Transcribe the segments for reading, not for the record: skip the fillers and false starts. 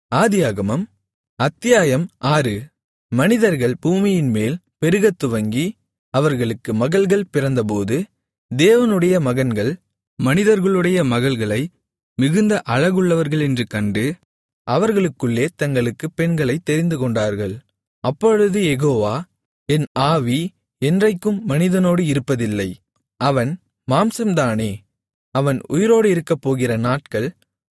ஆதியாகமம் அத்தியாயம் 6. மனிதர்கள் பூமியின்மேல் பெருகத் துவங்கி அவர்களுக்கு மகள்கள் பிறந்தபோது, தேவனுடைய மகன்கள் மனிதர்களுடைய மகள்களை மிகுந்த அழகுள்ளவர்களென்று கண்டு, அவர்களுக்குள்ளே தங்களுக்குப் பெண்களைத் தெரிந்துகொண்டார்கள். அப்பொழுது யெகோவா, என் ஆவி என்றைக்கும் மனிதனோடு இருப்பதில்லை, அவன் மாம்சம்தானே, அவன் உயிரோடு இருக்கப்போகிற நாட்கள்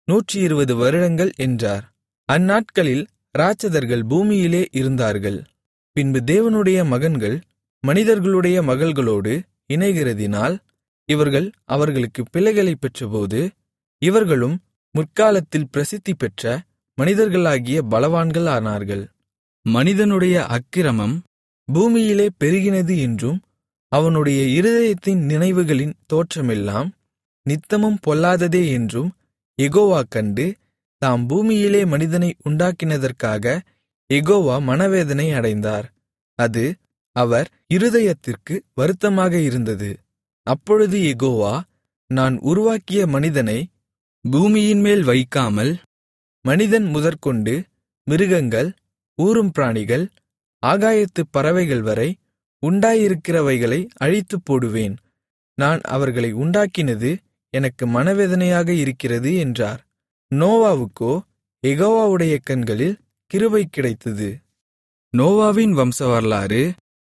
120 வருடங்கள் என்றார். அந்நாட்களில் இராட்சதர்கள் பூமியிலே இருந்தார்கள். பின்பு தேவனுடைய மகன்கள் மனிதர்களுடைய மகள்களோடு இணைகிறதினால் இவர்கள் அவர்களுக்குப் பிள்ளைகளைப் பெற்றபோது, இவர்களும் முற்காலத்தில் பிரசித்தி பெற்ற மனிதர்களாகிய பலவான்கள் ஆனார்கள். மனிதனுடைய அக்கிரமம் பூமியிலே பெருகினது என்றும், அவனுடைய இருதயத்தின் நினைவுகளின் தோற்றமெல்லாம் நித்தமும் பொல்லாததே என்றும் யெகோவா கண்டு, தாம் பூமியிலே மனிதனை உண்டாக்கினதற்காக யெகோவா மனவேதனை அடைந்தார். அது அவர் இருதயத்திற்கு வருத்தமாக இருந்தது. அப்பொழுது யெகோவா, நான் உருவாக்கிய மனிதனை பூமியின்மேல் வைக்காமல், மனிதன் முதற்கொண்டு மிருகங்கள், ஊரும் பிராணிகள், ஆகாயத்துப் பறவைகள் வரை உண்டாயிருக்கிறவைகளை அழித்துப் போடுவேன். நான் அவர்களை உண்டாக்கினது எனக்கு மனவேதனையாக இருக்கிறது என்றார். நோவாவுக்கோ யெகோவாவுடைய கண்களில் கிருபை கிடைத்தது. நோவாவின் வம்சவரலாறு.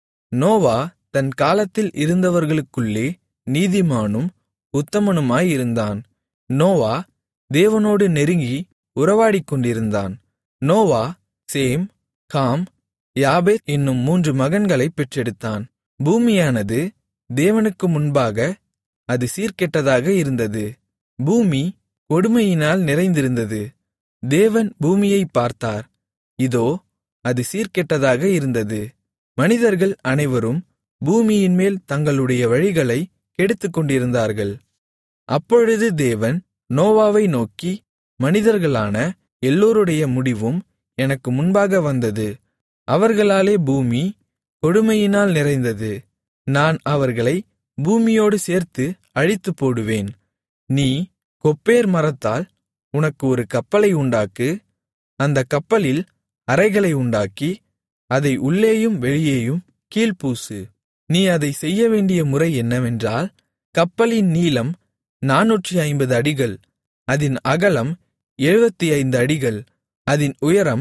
நோவா தன் காலத்தில் இருந்தவர்களுக்குள்ளே நீதிமானும் உத்தமனுமாயிருந்தான். நோவா தேவனோடு நெருங்கி உறவாடிக்கொண்டிருந்தான். நோவா சேம், காம், யாபேத் என்னும் 3 மகன்களைப் பெற்றெடுத்தான். பூமியானது தேவனுக்கு முன்பாக அது சீர்கெட்டதாக இருந்தது. பூமி கொடுமையினால் நிறைந்திருந்தது. தேவன் பூமியைப் பார்த்தார், இதோ அது சீர்கெட்டதாக இருந்தது. மனிதர்கள் அனைவரும் பூமியின்மேல் தங்களுடைய வழிகளை கெடுத்துக்கொண்டிருந்தார்கள். அப்பொழுது தேவன் நோவாவை நோக்கி, மனிதர்களான எல்லோருடைய முடிவும் எனக்கு முன்பாக வந்தது. அவர்களாலே பூமி கொடுமையினால் நிறைந்தது. நான் அவர்களை பூமியோடு சேர்த்து அழித்துப் போடுவேன். நீ கொப்பேர் மரத்தால் உனக்கு ஒரு கப்பலை உண்டாக்கு. அந்தக் கப்பலில் அறைகளை உண்டாக்கி, அதை உள்ளேயும் வெளியேயும் கீழ்ப்பூசு. நீ அதை செய்யவேண்டிய முறை என்னவென்றால், கப்பலின் நீளம் 450 அடிகள், அதின் அகலம் 75 அடிகள், அதின் உயரம்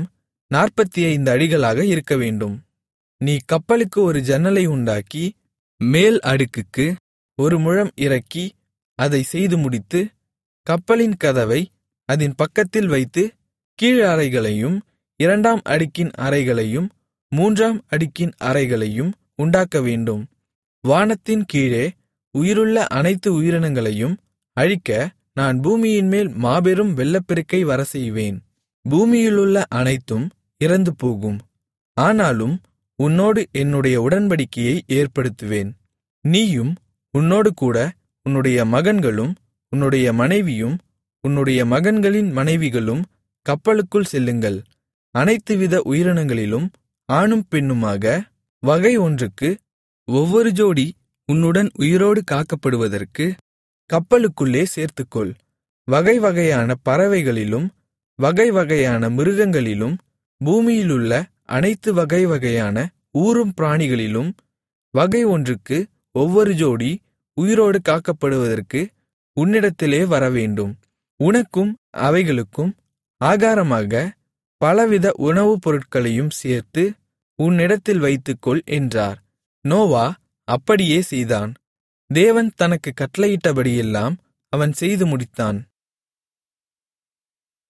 45 அடிகளாக இருக்கவேண்டும். நீ கப்பலுக்கு ஒரு ஜன்னலை உண்டாக்கி, மேல் அடுக்குக்கு 1 முழம் இறக்கி அதை செய்து முடித்து, கப்பலின் கதவை அதின் பக்கத்தில் வைத்து, கீழ் அறைகளையும் 2ஆம் அடுக்கின் அறைகளையும் 3ஆம் அடுக்கின் அறைகளையும் உண்டாக்கவேண்டும். வானத்தின் கீழே உயிருள்ள அனைத்து உயிரினங்களையும் அழிக்க நான் பூமியின்மேல் மாபெரும் வெள்ளப்பெருக்கை வரச்செய்வேன். பூமியிலுள்ள அனைத்தும் இறந்துபோகும். ஆனாலும் உன்னோடு என்னுடைய உடன்படிக்கையை ஏற்படுத்துவேன். நீயும் உன்னோடு கூட உன்னுடைய மகன்களும் உன்னுடைய மனைவியும் உன்னுடைய மகன்களின் மனைவிகளும் கப்பலுக்குள் செல்லுங்கள். அனைத்துவித உயிரினங்களிலும் ஆணும் பெண்ணுமாக வகை ஒன்றுக்கு ஒவ்வொரு ஜோடி உன்னுடன் உயிரோடு காக்கப்படுவதற்கு கப்பலுக்குள்ளே சேர்த்துக்கொள். வகை வகையான பறவைகளிலும் வகை வகையான மிருகங்களிலும் பூமியிலுள்ள அனைத்து வகை வகையான ஊரும் பிராணிகளிலும் வகை ஒன்றுக்கு ஒவ்வொரு ஜோடி உயிரோடு காக்கப்படுவதற்கு உன்னிடத்திலே வரவேண்டும். உனக்கும் அவைகளுக்கும் ஆகாரமாக பலவித உணவுப் பொருட்களையும் சேர்த்து உன்னிடத்தில் வைத்துக்கொள் என்றார். நோவா அப்படியே செய்தான். தேவன் தனக்குக் கட்டளையிட்டபடியெல்லாம் அவன் செய்து முடித்தான்.